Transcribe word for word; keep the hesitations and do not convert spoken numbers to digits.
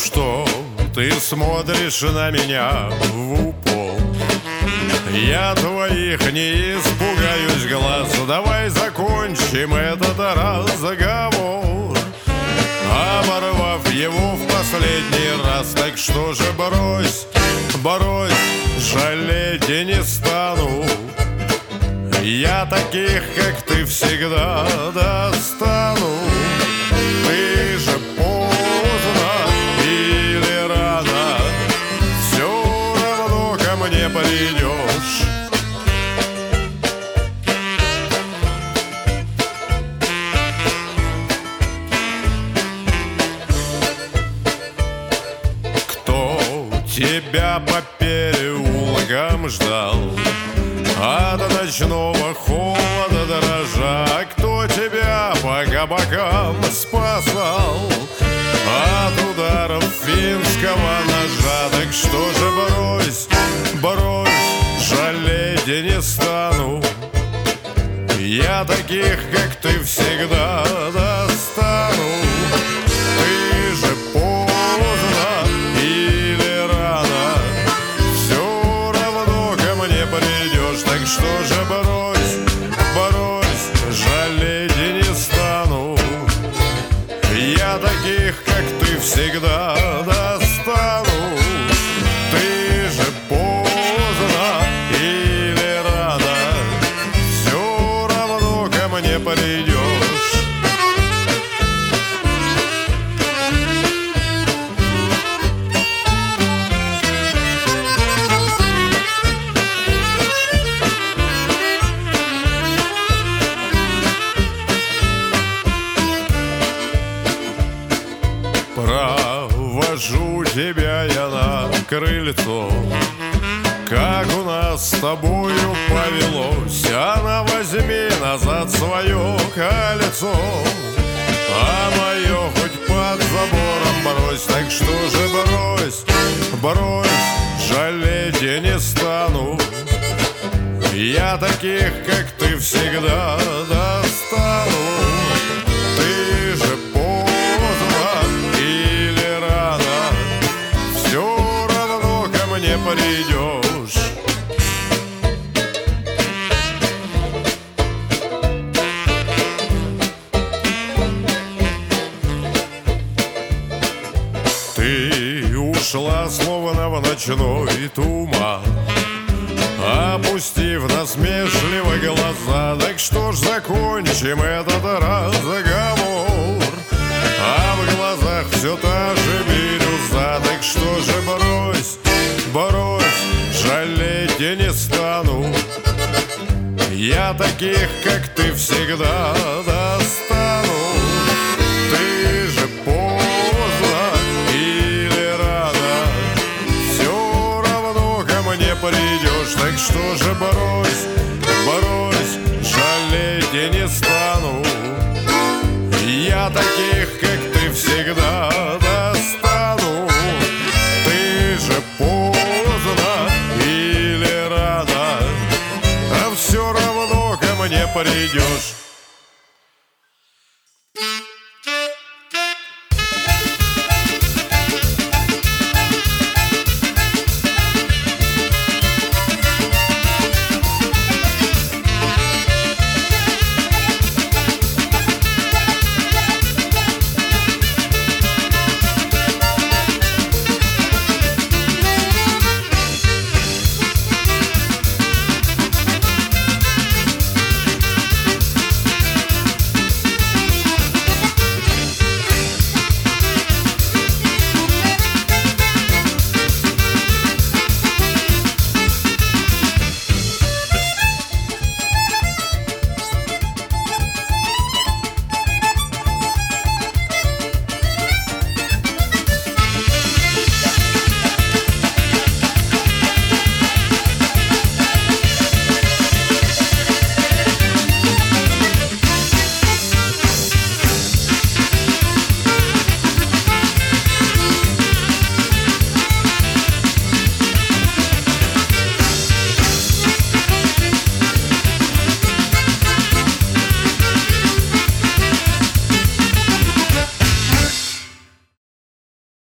что ты смотришь на меня в упор. Я твоих не испугаюсь глаз. Давай закончим этот разговор, оборвав его в последний раз. Так что же, брось, брось, жалеть и не стану. Я таких, как ты, всегда достану. Ты же поздно или рано, все равно ко мне придешь. Кто тебя по переулкам ждал, от ночного холода дрожа? Кто тебя по кабакам спасал от ударов финского ножа? Так что же, брось, брось, жалеть и не стану. Я таких, как ты, всегда достану. Ты же поздно или рано, все равно ко мне придешь. Так что же, брось, брось, жалеть и не стану. Я таких, как ты, всегда достану. Ты же поздно или рано, все равно ко мне придешь. Провожу тебя я на крыльцо, как у нас с тобою повелось. Она возьми назад свое кольцо, а мое хоть под забором брось. Так что же, брось, брось, жалеть я не стану. Я таких, как ты, всегда достану. Ты же придешь. Ты ушла словно в ночной туман, опустив насмешливо глаза. Так что ж, закончим этот разговор, а в глазах все та же бирюза. Так что же, брось, брось, жалеть я не стану. Я таких, как ты, всегда достану. Ты же поздно или рано, все равно ко мне придешь. Так что же, брось, брось, жалеть я не стану. Я таких, как ты, всегда достану. Ты же поздно или рано, а все равно ко мне придешь.